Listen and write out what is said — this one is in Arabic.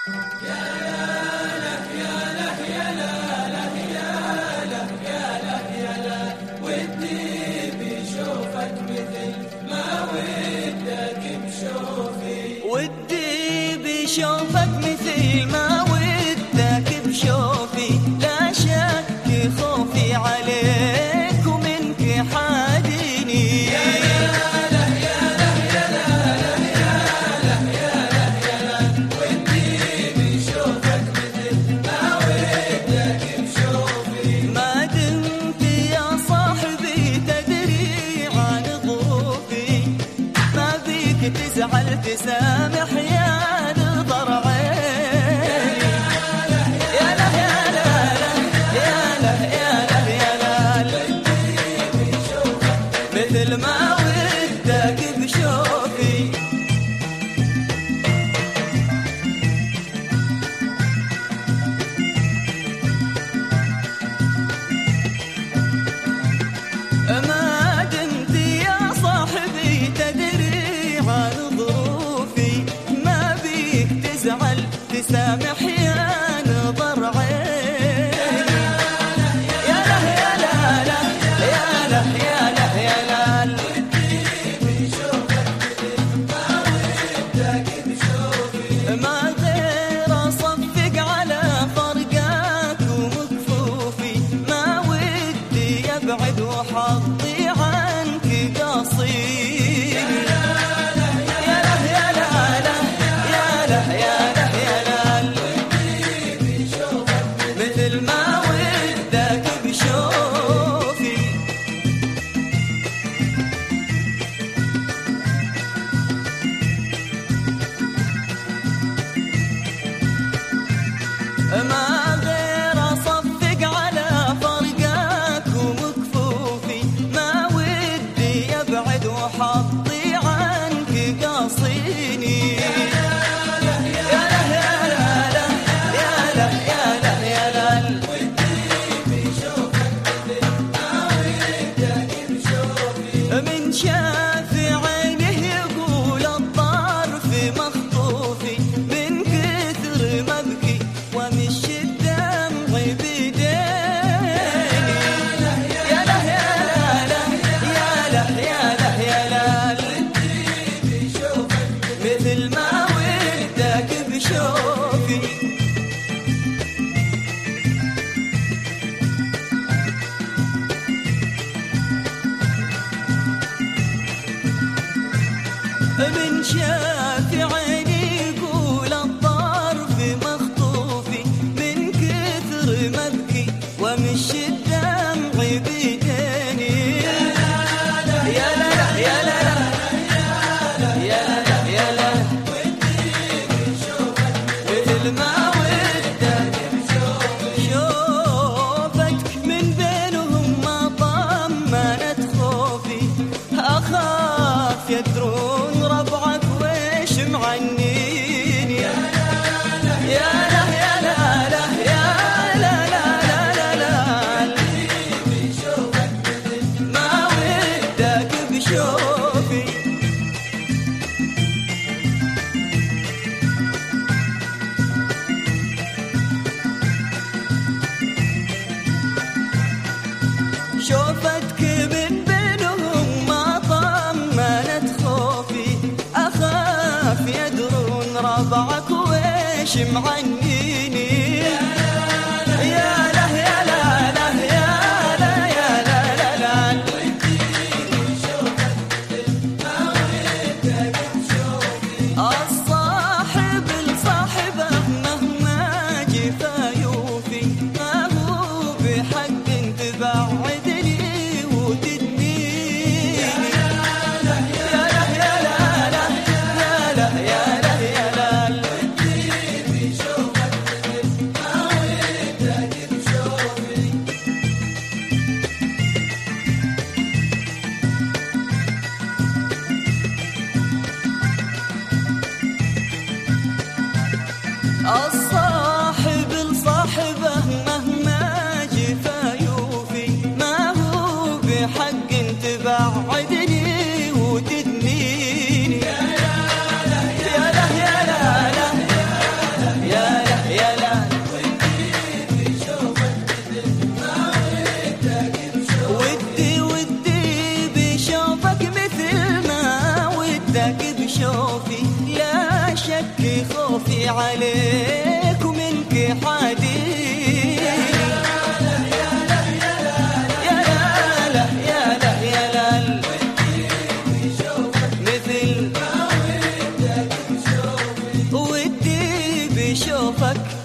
ودي بشوفك مثل ما ودك بشوفي، لا شك خوفي عليك ومنك حاديني. يا لا يا لا يا لا يا لا يا لا يا لا، ودي بشوفك مثل ما ودك بشوفي، ما دمت يا صاحبي تدري عن ظروفي، ما بيك تزعل تسامح يا نظر عيني. يا لا يا لا يا لا يا لا يا لا، مثل ما ودك بشوفي. ما دمت يا صاحبي تدري عن ظروفي، ما بيك تزعل تسامح يا نظر عيني. يا لا يا لا لا يا لا يا لا يا لا، ما غير اصفق على فرقاك ومكفوفي، ما ودي ابعد وحظي عنك قصير. يا لا يا لا يا لا يا لا يا لا، مثل ما ودك بشوفي. ما غير اصفق على فرقاك ومكفوفي، ما ودي ابعد وحظي عنك قاصيني. يا لا يا لا يا لا يا لا يا لا، من شاف عينه يقول الطرف مخطوفي، من كثر ما ابكي ومش الدمع بيديني. يا لا يا لا يا لا يا لا يا لا، مثل ما ودك بشوفي. من شاف عيني يقول الطرف مخطوفي، من كثر ما ابكي ومش الدمع بيديني. يا لا يا لا يا لا يا لا، مثل ما ودك شوفتك من بينهم ما طمنت خوفي، أخاف يدرون ربعك ويش معنيني. يا لا يا لا يا لا لا لا لا، ما ودك بشوفي. شوفتك من بينهم ما طمنت خوفي، أخاف يدرون ربعك ويش معنيني. يا لا يا لا يا لا يا لا لا لا، الصاحب لصاحبه مهما جفا يوفي، ما هو بحق تبعدني وتدنيني. يا لا يا لا يا لا يا لا يا لا، الصاحب لصاحبه مهما جفا يوفي، ما هو بحق تبعدني وتدنيني. يا لا يا لا يا أبكي خوفي عليك ومنك حاديني. يا لا يا لا يا لا يا لا مثل ما ودك بشوفك ودي بشوفك